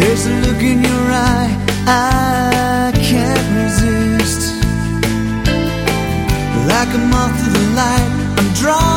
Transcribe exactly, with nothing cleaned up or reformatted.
There's a look in your eye I can't resist. Like a moth to the light, I'm drawn